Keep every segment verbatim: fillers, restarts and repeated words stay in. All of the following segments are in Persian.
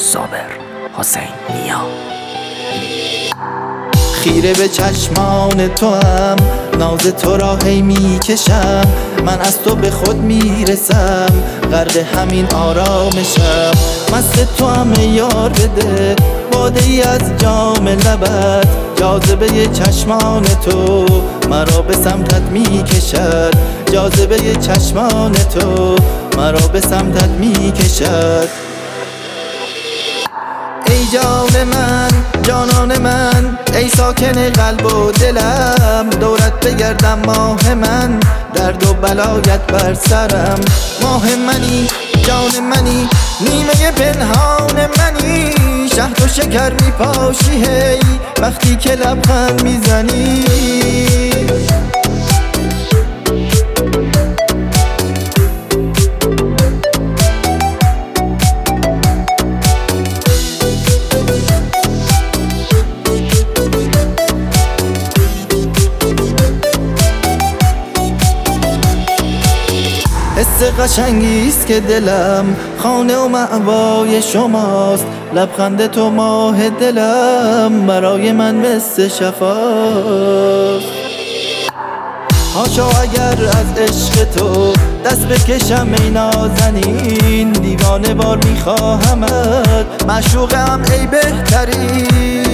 صابر حسین نیا. خیره به چشمان تو هم ناز تو را هی می کشم، من از تو به خود می رسم، غرق همین آرامشم. مست تو هم یار بده باده ای از جام لبت، جاذبه چشمان تو مرا به سمتت می کشد، جاذبه چشمان تو مرا به سمتت می کشد. ای جان من جانان من، ای ساکن قلب و دلم، دورت بگردم ماه من، درد و بلایت بر سرم. ماه منی جان منی نیمه پنهان منی، شهد و شکر می پاشی هی وقتی که لبخند میزنی. حس قشنگیست که دلم خانه و مأوای شماست، لبخند تو ماه دلم برای من مثل شفاست. هاشا اگر از عشق تو دست بکشم ای نازنین، دیوانه بار میخواهمت معشوقم ای بهترین.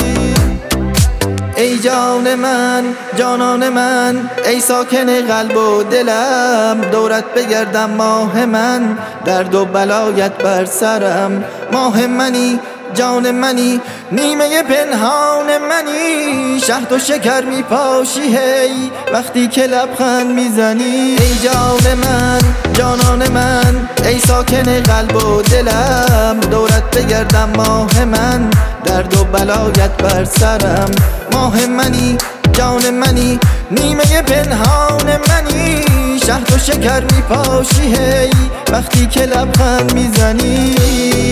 ای جان من جانان من، ای ساکن قلب و دلم، دورت بگردم ماه من، درد و بلایت بر سرم. ماه منی جان منی نیمه پنهان منی، شهد و شکر می پاشی هی وقتی که لبخند میزنی. ای جان من جانان من، ای ساکن قلب و دلم، دورت بگردم ماه من، درد و بلایت بر سرم. ماه منی جان منی نیمه پنهان منی، شهد و شکر می پاشی هی وقتی که لبخند میزنی.